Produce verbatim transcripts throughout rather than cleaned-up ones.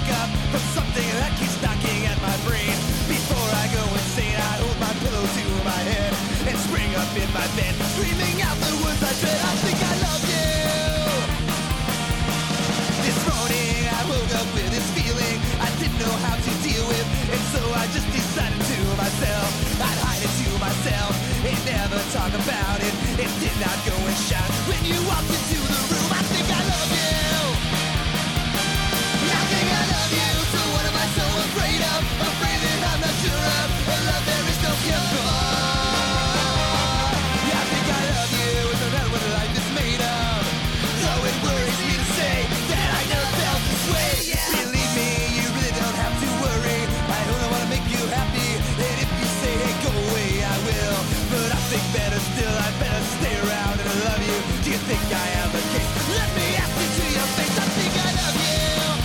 wake up from something that keeps knocking at my brain. Before I go insane, I hold my pillow to my head and spring up in my bed, screaming out the words I dread. I think I love you. This morning I woke up with this feeling I didn't know how to deal with, and so I just decided to myself I'd hide it to myself and never talk about it, and did not go and shout when you walked into the room. I think I love you. I think I love you. So what am I so afraid of? Afraid that I'm not sure of a love there is no cure for. Yeah, I think I love you. Isn't that what life is made of? So it worries me to say that I never felt this way. Yeah. Believe me, you really don't have to worry. I only wanna make you happy, and if you say hey go away, I will. But I think better still, I better stay around and I love you. Do you think I am the case? Let me ask you to your face. I think I love you.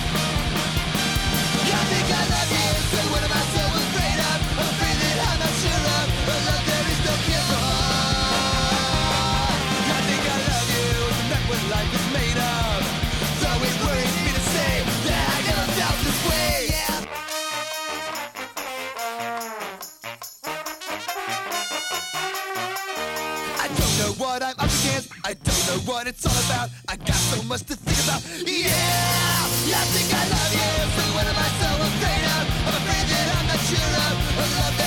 I think I love you. So what am I so afraid of? Afraid that I'm not sure of a love there is no cure for. I think I love you. Isn't that what life is made of? So it worries me to say that I never felt this way. Yeah. I don't know what I'm up against. I don't know what it's all about. I got so much to think about. Yeah, I think I love you. So what am I so afraid of? I'm afraid that I'm not sure of a love